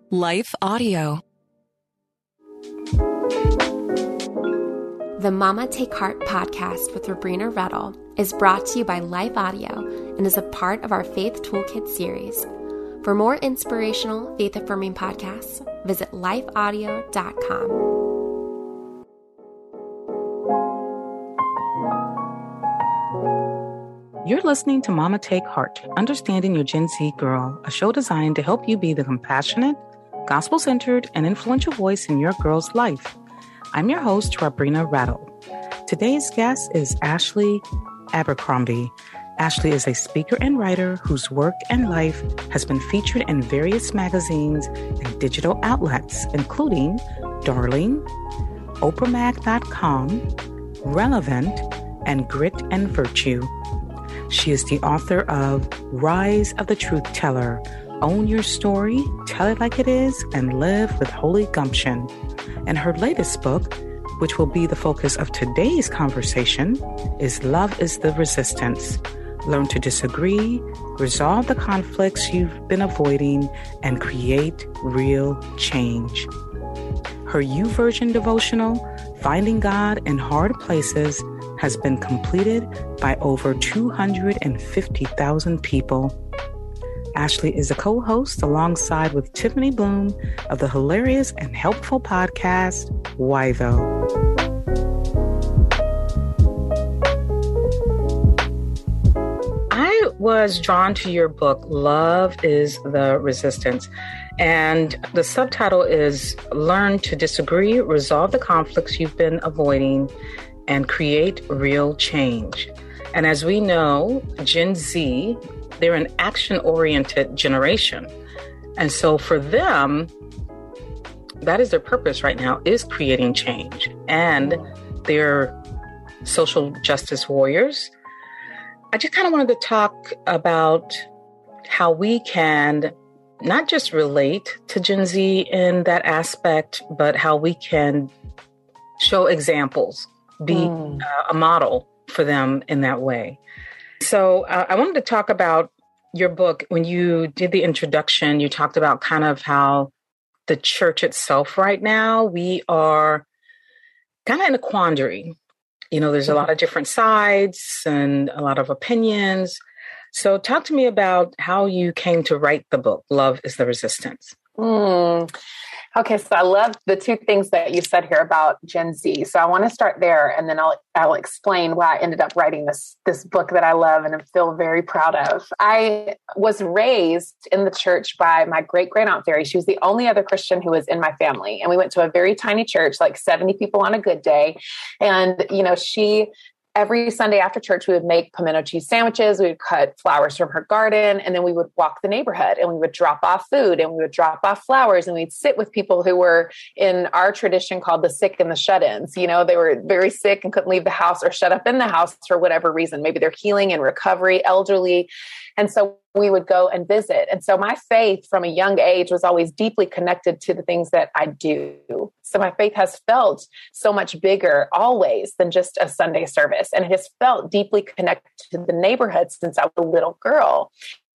Life Audio. The Mama Take Heart podcast with Rabrina Rettle is brought to you by Life Audio and is a part of our Faith Toolkit series. For more inspirational, faith-affirming podcasts, visit lifeaudio.com. You're listening to Mama Take Heart, Understanding Your Gen Z Girl, a show designed to help you be the compassionate, gospel-centered, and influential voice in your girl's life. I'm your host, Rabrina Rattle. Today's guest is Ashley Abercrombie. Ashley is a speaker and writer whose work and life has been featured in various magazines and digital outlets, including Darling, OprahMag.com, Relevant, and Grit and Virtue. She is the author of Rise of the Truth Teller, Own Your Story, Tell It Like It Is, and Live with Holy Gumption. And her latest book, which will be the focus of today's conversation, is Love is the Resistance. Learn to disagree, resolve the conflicts you've been avoiding, and create real change. Her YouVersion devotional, Finding God in Hard Places, has been completed by over 250,000 people. Ashley is a co-host alongside with Tiffany Bloom of the hilarious and helpful podcast, Why Though? I was drawn to your book, Love is the Resistance. And the subtitle is Learn to Disagree, Resolve the Conflicts You've Been Avoiding, and Create Real Change. And as we know, Gen Z, they're an action-oriented generation. And so for them, that is their purpose right now, is creating change. And they're social justice warriors. I just kind of wanted to talk about how we can not just relate to Gen Z in that aspect, but how we can show examples, be a model for them in that way. So I wanted to talk about your book. When you did the introduction, you talked about kind of how the church itself right now, we are kind of in a quandary. You know, there's a lot of different sides and a lot of opinions. So talk to me about how you came to write the book, Love is the Resistance. Okay, so I love the two things that you said here about Gen Z. So I want to start there, and then I'll explain why I ended up writing this book that I love and I feel very proud of. I was raised in the church by my great-great-aunt Fairy. She was the only other Christian who was in my family, and we went to a very tiny church, like 70 people on a good day. And, you know, every Sunday after church, we would make pimento cheese sandwiches. We would cut flowers from her garden, and then we would walk the neighborhood and we would drop off food and we would drop off flowers, and we'd sit with people who were in our tradition called the sick and the shut-ins. You know, they were very sick and couldn't leave the house or shut up in the house for whatever reason. Maybe they're healing and recovery, elderly. And so we would go and visit. And so my faith from a young age was always deeply connected to the things that I do. So my faith has felt so much bigger always than just a Sunday service. And it has felt deeply connected to the neighborhood since I was a little girl.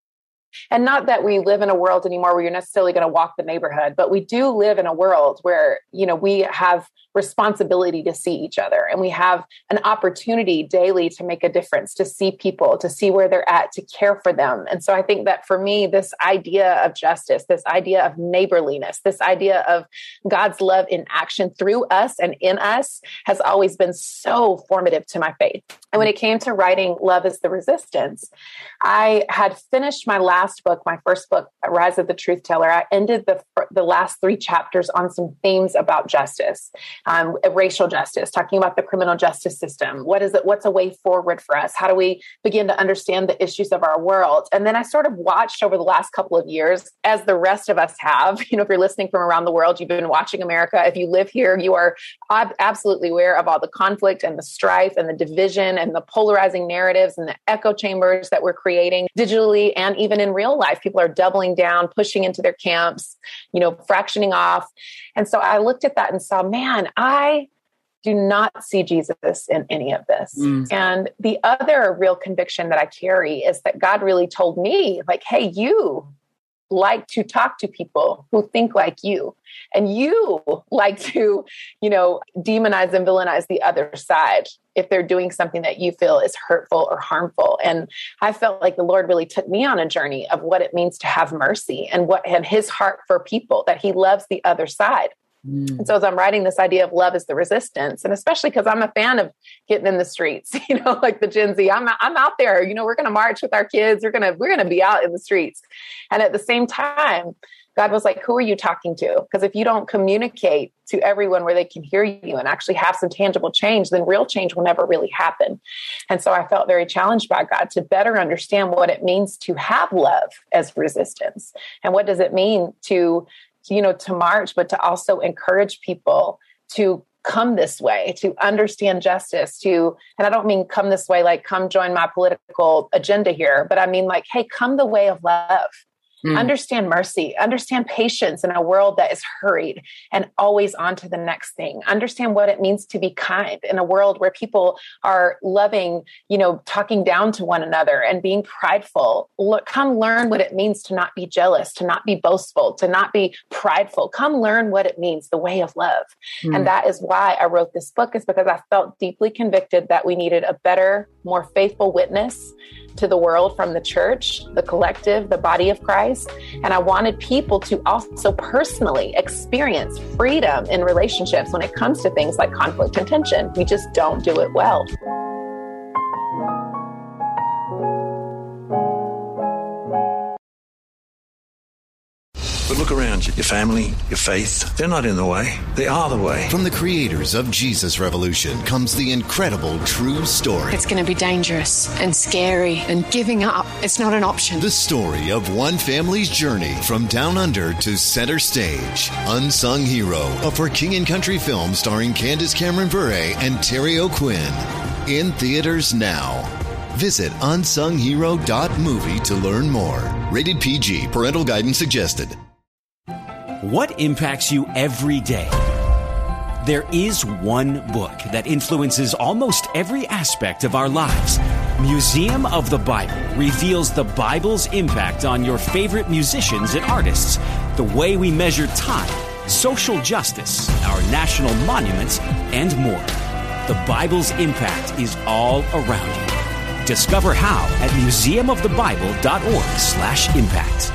And not that we live in a world anymore where you're necessarily going to walk the neighborhood, but we do live in a world where, you know, we have responsibility to see each other, and we have an opportunity daily to make a difference, to see people, to see where they're at, to care for them. And so I think that for me, this idea of justice, this idea of neighborliness, this idea of God's love in action through us and in us has always been so formative to my faith. And when it came to writing Love is the Resistance, I had finished my last book, my first book, Rise of the Truth Teller. I ended the last 3 chapters on some themes about justice. Racial justice, talking about the criminal justice system. What is it? What's a way forward for us? How do we begin to understand the issues of our world? And then I sort of watched over the last couple of years, as the rest of us have. You know, if you're listening from around the world, you've been watching America. If you live here, you are absolutely aware of all the conflict and the strife and the division and the polarizing narratives and the echo chambers that we're creating digitally and even in real life. People are doubling down, pushing into their camps, you know, fractioning off. And so I looked at that and saw, man, I do not see Jesus in any of this. And the other real conviction that I carry is that God really told me, like, hey, you like to talk to people who think like you. And you like to, demonize and villainize the other side if they're doing something that you feel is hurtful or harmful. And I felt like the Lord really took me on a journey of what it means to have mercy and his heart for people, that he loves the other side. And so as I'm writing this idea of love is the resistance, and especially because I'm a fan of getting in the streets, like the Gen Z, I'm out there, we're going to march with our kids. We're going to be out in the streets. And at the same time, God was like, who are you talking to? Because if you don't communicate to everyone where they can hear you and actually have some tangible change, then real change will never really happen. And so I felt very challenged by God to better understand what it means to have love as resistance. And what does it mean to march, but to also encourage people to come this way, to understand justice, and I don't mean come this way, like come join my political agenda here, but I mean like, hey, come the way of love. Understand mercy, understand patience in a world that is hurried and always on to the next thing. Understand what it means to be kind in a world where people are loving, talking down to one another and being prideful. Come learn what it means to not be jealous, to not be boastful, to not be prideful. Come learn what it means, the way of love. And that is why I wrote this book, is because I felt deeply convicted that we needed a better, more faithful witness to the world from the church, the collective, the body of Christ. And I wanted people to also personally experience freedom in relationships when it comes to things like conflict and tension. We just don't do it well. But look around you. Your family, your faith, they're not in the way. They are the way. From the creators of Jesus Revolution comes the incredible true story. It's going to be dangerous and scary, and giving up, it's not an option. The story of one family's journey from down under to center stage. Unsung Hero, a For King and Country film starring Candace Cameron Bure and Terry O'Quinn. In theaters now. Visit unsunghero.movie to learn more. Rated PG. Parental guidance suggested. What impacts you every day? There is one book that influences almost every aspect of our lives. Museum of the Bible reveals the Bible's impact on your favorite musicians and artists, the way we measure time, social justice, our national monuments, and more. The Bible's impact is all around you. Discover how at museumofthebible.org/impact.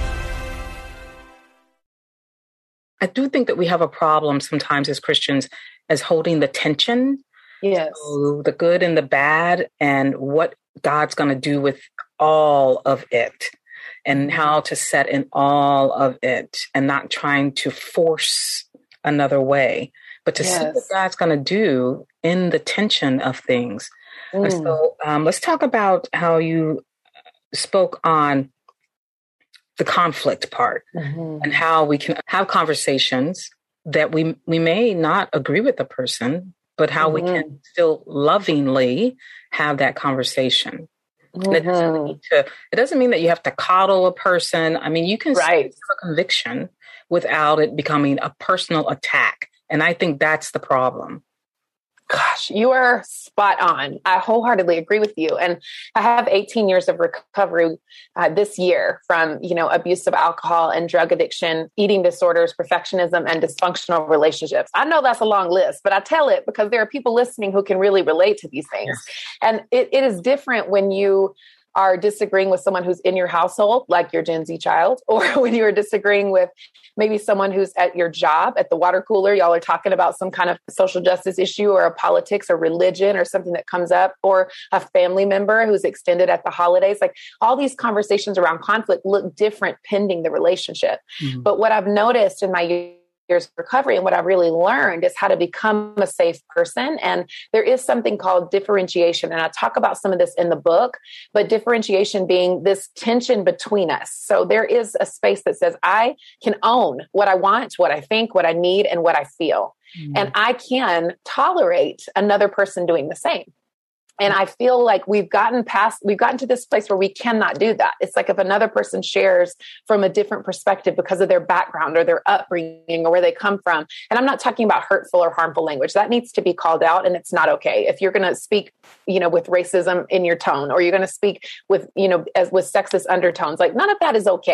I do think that we have a problem sometimes as Christians as holding the tension. Yes. So the good and the bad, and what God's going to do with all of it, and how to set in all of it, and not trying to force another way, but to see what God's going to do in the tension of things. And so let's talk about how you spoke on the conflict part, and how we can have conversations that we may not agree with the person, but how we can still lovingly have that conversation. It doesn't mean that you have to coddle a person. I mean, you can still have a conviction without it becoming a personal attack. And I think that's the problem. Gosh, you are spot on. I wholeheartedly agree with you. And I have 18 years of recovery this year from, abuse of alcohol and drug addiction, eating disorders, perfectionism, and dysfunctional relationships. I know that's a long list, but I tell it because there are people listening who can really relate to these things. And it is different when you are disagreeing with someone who's in your household, like your Gen Z child, or when you are disagreeing with maybe someone who's at your job, at the water cooler, y'all are talking about some kind of social justice issue or a politics or religion or something that comes up, or a family member who's extended at the holidays. Like, all these conversations around conflict look different pending the relationship. But what I've noticed in my years of recovery, and what I've really learned, is how to become a safe person. And there is something called differentiation. And I talk about some of this in the book, but differentiation being this tension between us. So there is a space that says, I can own what I want, what I think, what I need, and what I feel. And I can tolerate another person doing the same. And I feel like we've gotten to this place where we cannot do that. It's like if another person shares from a different perspective because of their background or their upbringing or where they come from. And I'm not talking about hurtful or harmful language. That needs to be called out, and it's not okay. If you're going to speak, with racism in your tone, or you're going to speak with, with sexist undertones, like, none of that is okay.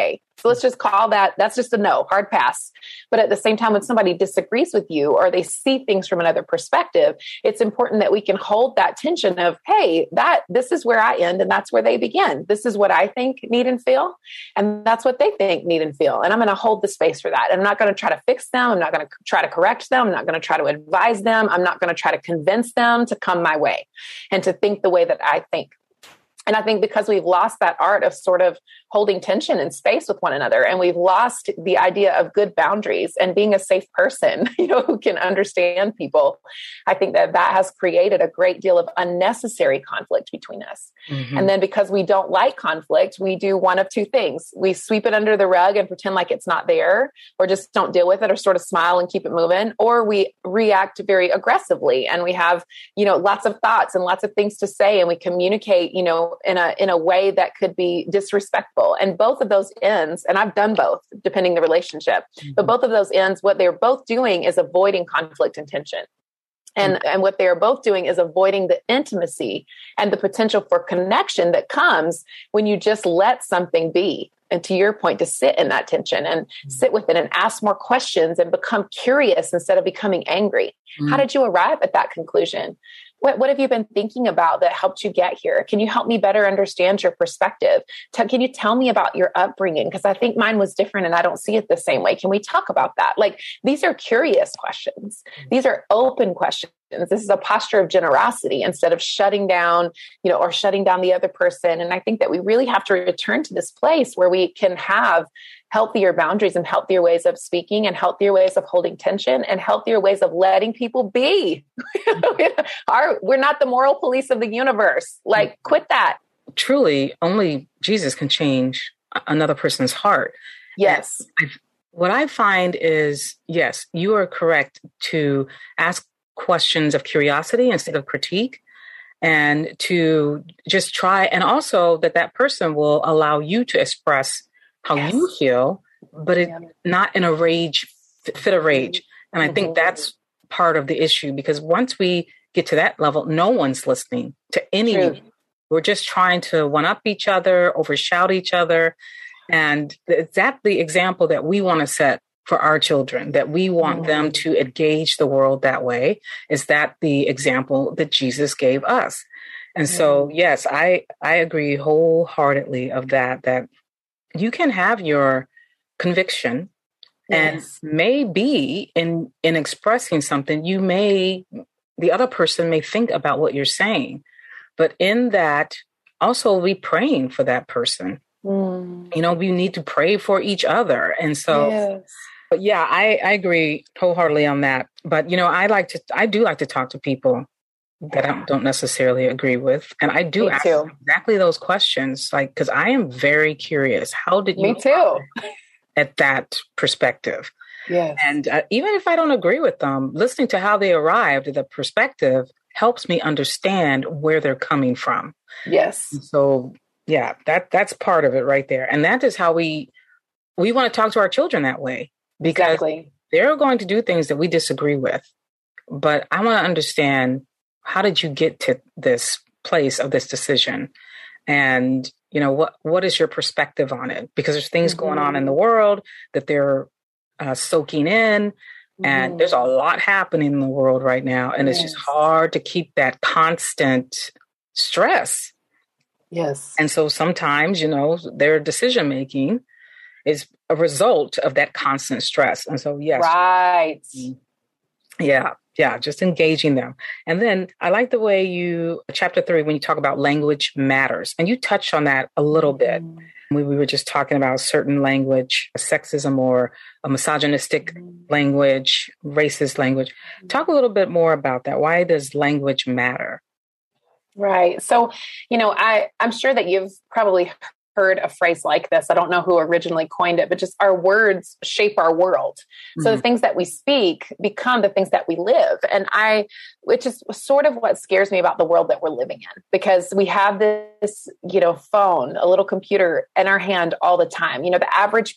So let's just call that's just a no, hard pass. But at the same time, when somebody disagrees with you or they see things from another perspective, it's important that we can hold that tension of, hey, this is where I end and that's where they begin. This is what I think, need, and feel. And that's what they think, need, and feel. And I'm going to hold the space for that. And I'm not going to try to fix them. I'm not going to try to correct them. I'm not going to try to advise them. I'm not going to try to convince them to come my way and to think the way that I think. And I think because we've lost that art of sort of holding tension and space with one another, and we've lost the idea of good boundaries and being a safe person, who can understand people, I think that has created a great deal of unnecessary conflict between us. Mm-hmm. And then because we don't like conflict, we do one of two things. We sweep it under the rug and pretend like it's not there, or just don't deal with it, or sort of smile and keep it moving, or we react very aggressively and we have, lots of thoughts and lots of things to say, and we communicate, in a way that could be disrespectful. And both of those ends, and I've done both, depending the relationship, but both of those ends, what they're both doing is avoiding conflict and tension. And what they are both doing is avoiding the intimacy and the potential for connection that comes when you just let something be. And to your point, to sit in that tension and sit with it and ask more questions and become curious instead of becoming angry. How did you arrive at that conclusion? What have you been thinking about that helped you get here? Can you help me better understand your perspective? Can you tell me about your upbringing? Because I think mine was different and I don't see it the same way. Can we talk about that? Like, these are curious questions. These are open questions. This is a posture of generosity instead of shutting down, or shutting down the other person. And I think that we really have to return to this place where we can have healthier boundaries and healthier ways of speaking and healthier ways of holding tension and healthier ways of letting people be. We're not the moral police of the universe. Like, quit that. Truly, only Jesus can change another person's heart. Yes. What I find is, yes, you are correct to ask questions of curiosity instead of critique, and to just try. And also that person will allow you to express how you feel, but not in a fit of rage. And I think that's part of the issue, because once we get to that level, no one's listening to any. We're just trying to one up each other, overshout each other. And that's the example that we want to set for our children, that we want them to engage the world that way. Is that the example that Jesus gave us? And so, yes, I agree wholeheartedly of that you can have your conviction, and maybe in expressing something, the other person may think about what you're saying, but in that also be praying for that person. We need to pray for each other. And so, but yeah, I agree wholeheartedly on that. But, I do like to talk to people that I don't necessarily agree with. And I do ask exactly those questions, because I am very curious. How did you at that perspective? Yes. And even if I don't agree with them, listening to how they arrived at the perspective helps me understand where they're coming from. Yes. So yeah, that's part of it right there. And that is how we want to talk to our children that way, because they're going to do things that we disagree with. But I want to understand, how did you get to this place of this decision? And, what is your perspective on it? Because there's things going on in the world that they're soaking in. And there's a lot happening in the world right now. And it's just hard to keep that constant stress. Yes. And so sometimes, their decision making is a result of that constant stress. And so, yes. Right. Yeah, just engaging them. And then I like the way chapter 3, when you talk about language matters, and you touched on that a little bit. We were just talking about certain language, sexism or a misogynistic language, racist language. Talk a little bit more about that. Why does language matter? Right. So, I'm sure that you've probably heard a phrase like this. I don't know who originally coined it, but just our words shape our world. So the things that we speak become the things that we live. And which is sort of what scares me about the world that we're living in, because we have this, phone, a little computer in our hand all the time. The average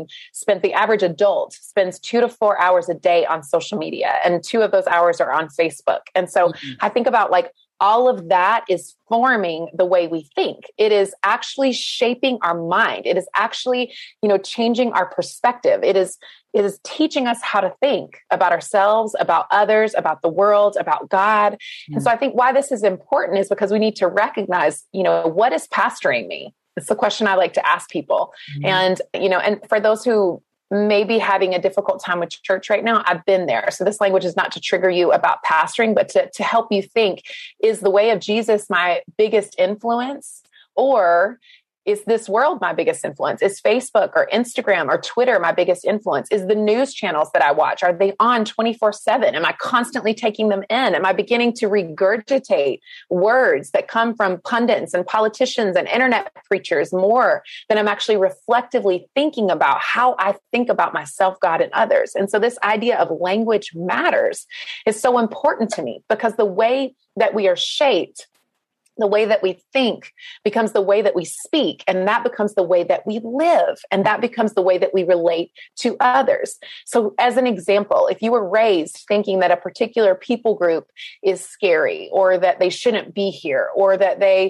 adult spends 2 to 4 hours a day on social media, and 2 of those hours are on Facebook. And so I think about all of that is forming the way we think. It is actually shaping our mind. It is actually, changing our perspective. It is teaching us how to think about ourselves, about others, about the world, about God. Mm-hmm. And so I think why this is important is because we need to recognize, what is pastoring me? It's the question I like to ask people. Mm-hmm. And for those who may be having a difficult time with church right now, I've been there. So this language is not to trigger you about pastoring, but to help you think, is the way of Jesus my biggest influence? Or is this world my biggest influence? Is Facebook or Instagram or Twitter my biggest influence? Is the news channels that I watch, are they on 24/7? Am I constantly taking them in? Am I beginning to regurgitate words that come from pundits and politicians and internet preachers more than I'm actually reflectively thinking about how I think about myself, God, and others? And so this idea of language matters is so important to me, because the way that we are shaped, the way that we think, becomes the way that we speak, and that becomes the way that we live, and that becomes the way that we relate to others. So as an example, if you were raised thinking that a particular people group is scary, or that they shouldn't be here, or that they,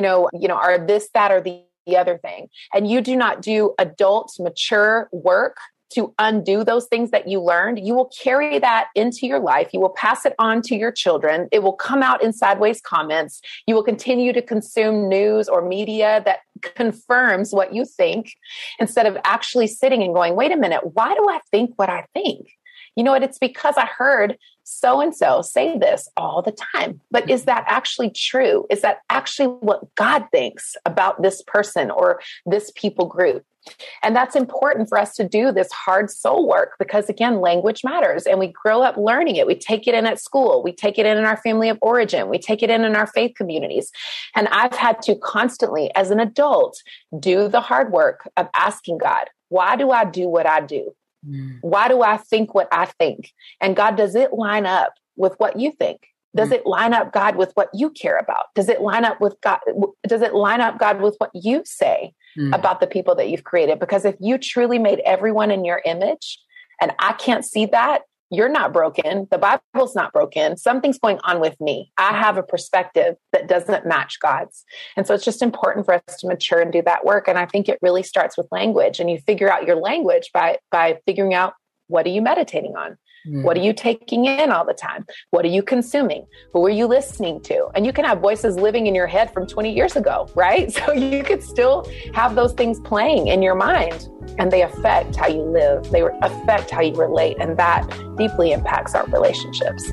are this, that, or the other thing, and you do not do adult, mature work to undo those things that you learned, you will carry that into your life. You will pass it on to your children. It will come out in sideways comments. You will continue to consume news or media that confirms what you think, instead of actually sitting and going, wait a minute, why do I think what I think? It's because I heard so-and-so say this all the time. But is that actually true? Is that actually what God thinks about this person or this people group? And that's important for us to do this hard soul work, because again, language matters, and we grow up learning it. We take it in at school. We take it in our family of origin. We take it in our faith communities. And I've had to constantly, as an adult, do the hard work of asking God, why do I do what I do? Why do I think what I think? And God, does it line up with what you think? Does it line up, God, with what you care about? Does it line up with God? Does it line up, God, with what you say about the people that you've created? Because if you truly made everyone in your image, and I can't see that, you're not broken. The Bible's not broken. Something's going on with me. I have a perspective that doesn't match God's. And so it's just important for us to mature and do that work. And I think it really starts with language. And you figure out your language by figuring out, what are you meditating on? What are you taking in all the time? What are you consuming? Who are you listening to? And you can have voices living in your head from 20 years ago, right? So you could still have those things playing in your mind, and they affect how you live. They affect how you relate, and that deeply impacts our relationships.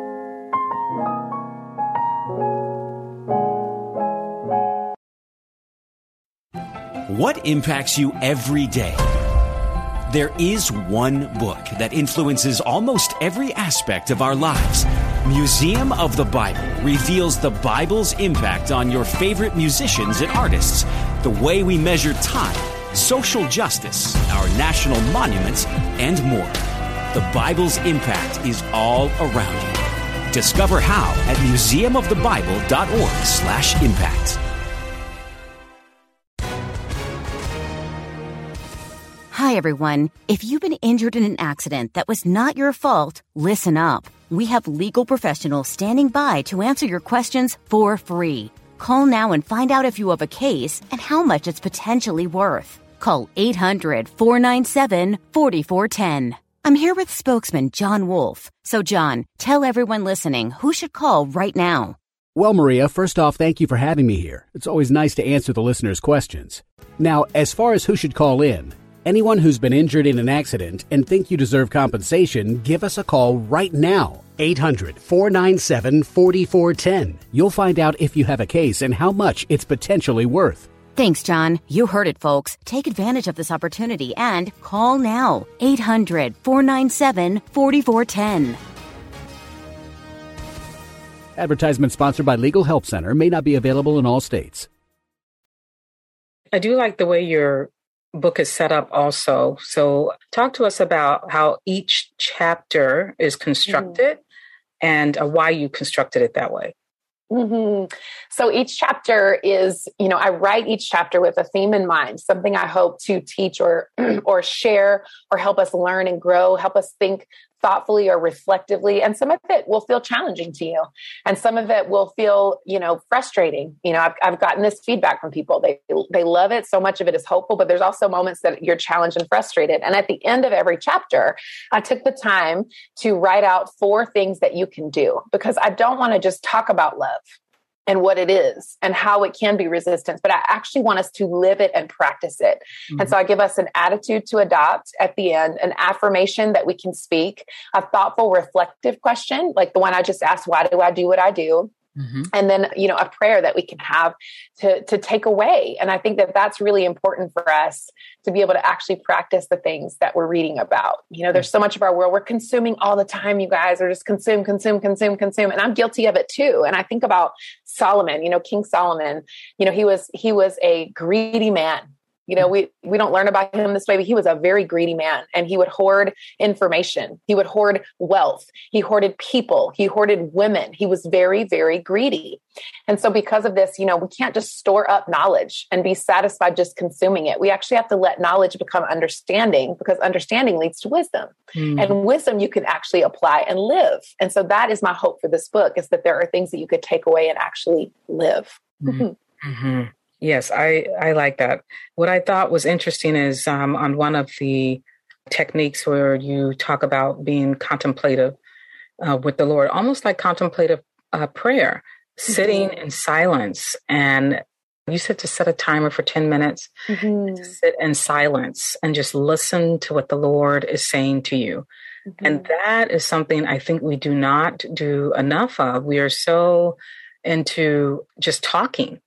What impacts you every day? There is one book that influences almost every aspect of our lives. Museum of the Bible reveals the Bible's impact on your favorite musicians and artists, the way we measure time, social justice, our national monuments, and more. The Bible's impact is all around you. Discover how at museumofthebible.org/impact. Hi, everyone. If you've been injured in an accident that was not your fault, listen up. We have legal professionals standing by to answer your questions for free. Call now and find out if you have a case and how much it's potentially worth. Call 800-497-4410. I'm here with spokesman John Wolf. So, John, tell everyone listening who should call right now. Well, Maria, first off, thank you for having me here. It's always nice to answer the listeners' questions. Now, as far as who should call in, anyone who's been injured in an accident and think you deserve compensation, give us a call right now. 800-497-4410. You'll find out if you have a case and how much it's potentially worth. Thanks, John. You heard it, folks. Take advantage of this opportunity and call now. 800-497-4410. Advertisement sponsored by Legal Help Center. May not be available in all states. I do like the way your book is set up also. So talk to us about how each chapter is constructed and why you constructed it that way. So each chapter is, I write each chapter with a theme in mind, something I hope to teach or share or help us learn and grow, help us think thoughtfully or reflectively. And some of it will feel challenging to you. And some of it will feel, frustrating. I've gotten this feedback from people. They love it. So much of it is hopeful, but there's also moments that you're challenged and frustrated. And at the end of every chapter, I took the time to write out 4 things that you can do, because I don't want to just talk about love and what it is and how it can be resistance, but I actually want us to live it and practice it. Mm-hmm. And so I give us an attitude to adopt at the end, an affirmation that we can speak, a thoughtful, reflective question, like the one I just asked, why do I do what I do? Mm-hmm. And then, a prayer that we can have to take away. And I think that that's really important for us to be able to actually practice the things that we're reading about. There's so much of our world we're consuming all the time. You guys are just consume. And I'm guilty of it too. And I think about Solomon, King Solomon, he was a greedy man. We don't learn about him this way, but he was a very greedy man, and he would hoard information. He would hoard wealth. He hoarded people. He hoarded women. He was very, very greedy. And so because of this, we can't just store up knowledge and be satisfied just consuming it. We actually have to let knowledge become understanding, because understanding leads to wisdom. And wisdom you can actually apply and live. And so that is my hope for this book, is that there are things that you could take away and actually live. Mm-hmm. Yes, I like that. What I thought was interesting is on one of the techniques where you talk about being contemplative with the Lord, almost like contemplative prayer, sitting in silence. And you said to set a timer for 10 minutes, to sit in silence and just listen to what the Lord is saying to you. And that is something I think we do not do enough of. We are so into just talking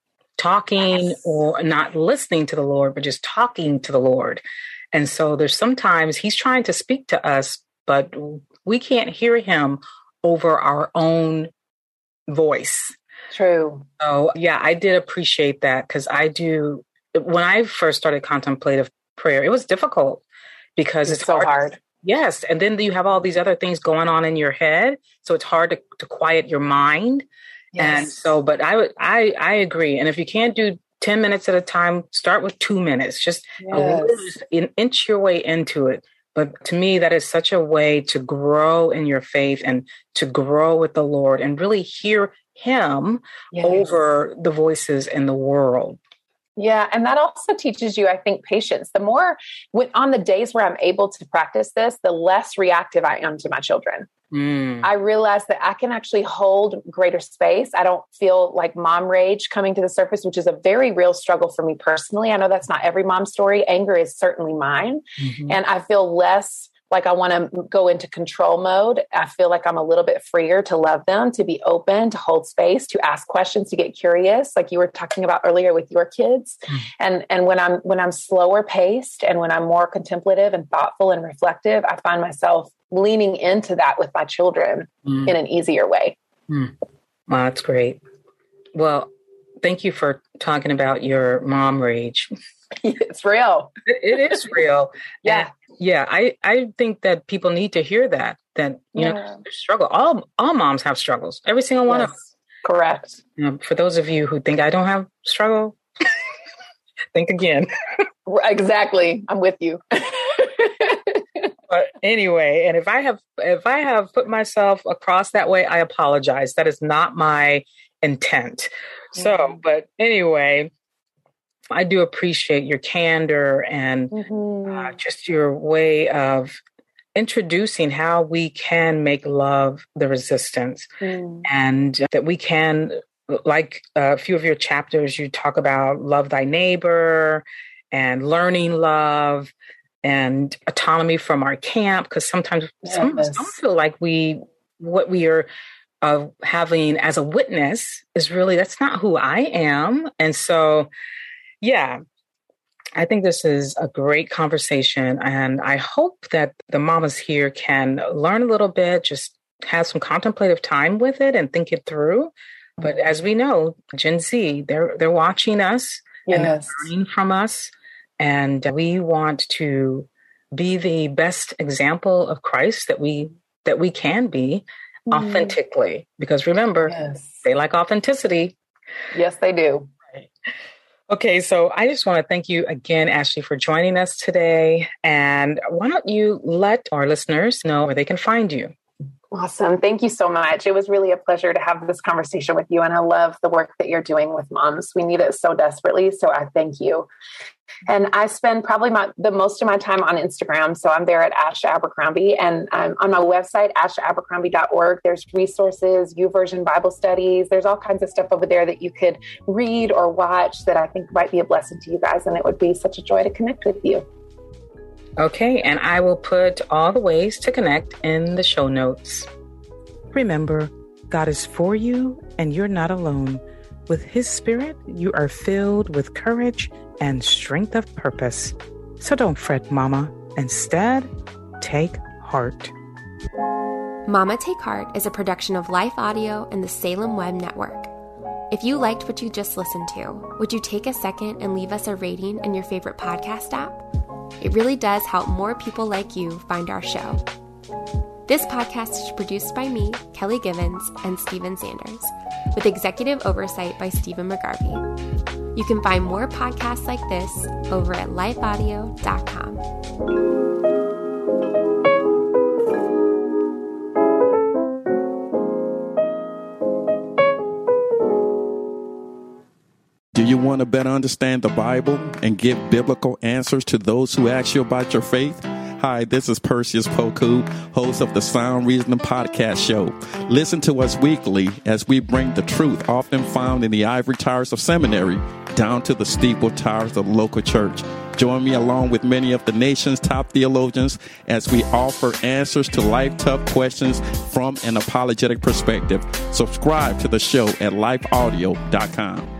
or not listening to the Lord, but just talking to the Lord. And so there's sometimes he's trying to speak to us, but we can't hear him over our own voice. True. So yeah, I did appreciate that, because when I first started contemplative prayer, it was difficult because it's so hard. Yes. And then you have all these other things going on in your head. So it's hard to quiet your mind. Yes. And so, but I agree. And if you can't do 10 minutes at a time, start with 2 minutes, just inch your way into it. But to me, that is such a way to grow in your faith and to grow with the Lord and really hear him over the voices in the world. Yeah. And that also teaches you, I think, patience. The more on the days where I'm able to practice this, the less reactive I am to my children. I realize that I can actually hold greater space. I don't feel like mom rage coming to the surface, which is a very real struggle for me personally. I know that's not every mom's story. Anger is certainly mine. And I feel less like I want to go into control mode. I feel like I'm a little bit freer to love them, to be open, to hold space, to ask questions, to get curious, like you were talking about earlier with your kids. And when I'm slower paced and when I'm more contemplative and thoughtful and reflective, I find myself leaning into that with my children in an easier way. Wow, that's great. Well, thank you for talking about your mom rage. It's real. It is real. Yeah. Yeah. I think that people need to hear that struggle. All moms have struggles. Every single one of them. Correct. For those of you who think I don't have struggle, think again. Exactly. I'm with you. But anyway, and if I have put myself across that way, I apologize. That is not my intent. So, but anyway, I do appreciate your candor and just your way of introducing how we can make love the resistance, and that we can, like a few of your chapters, you talk about love thy neighbor and learning love and autonomy from our camp. Because sometimes some feel like what we are having as a witness is really, that's not who I am. And so, yeah, I think this is a great conversation. And I hope that the mamas here can learn a little bit, just have some contemplative time with it and think it through. But as we know, Gen Z, they're watching us and they're learning from us. And we want to be the best example of Christ that we can be authentically. Because remember, they like authenticity. Yes, they do. Right. Okay, so I just want to thank you again, Ashley, for joining us today. And why don't you let our listeners know where they can find you? Awesome. Thank you so much. It was really a pleasure to have this conversation with you. And I love the work that you're doing with moms. We need it so desperately. So I thank you. And I spend probably the most of my time on Instagram. So I'm there at Ash Abercrombie, and I'm on my website, ashabercrombie.org. There's resources, YouVersion Bible studies. There's all kinds of stuff over there that you could read or watch that I think might be a blessing to you guys. And it would be such a joy to connect with you. Okay, and I will put all the ways to connect in the show notes. Remember, God is for you and you're not alone. With His Spirit, you are filled with courage and strength of purpose. So don't fret, Mama. Instead, take heart. Mama Take Heart is a production of Life Audio and the Salem Web Network. If you liked what you just listened to, would you take a second and leave us a rating in your favorite podcast app? It really does help more people like you find our show. This podcast is produced by me, Kelly Givens, and Stephen Sanders, with executive oversight by Stephen McGarvey. You can find more podcasts like this over at lifeaudio.com. Do you want to better understand the Bible and give biblical answers to those who ask you about your faith? Hi, this is Perseus Poku, host of the Sound Reasoning Podcast Show. Listen to us weekly as we bring the truth often found in the ivory towers of seminary down to the steeple towers of the local church. Join me along with many of the nation's top theologians as we offer answers to life-tough questions from an apologetic perspective. Subscribe to the show at lifeaudio.com.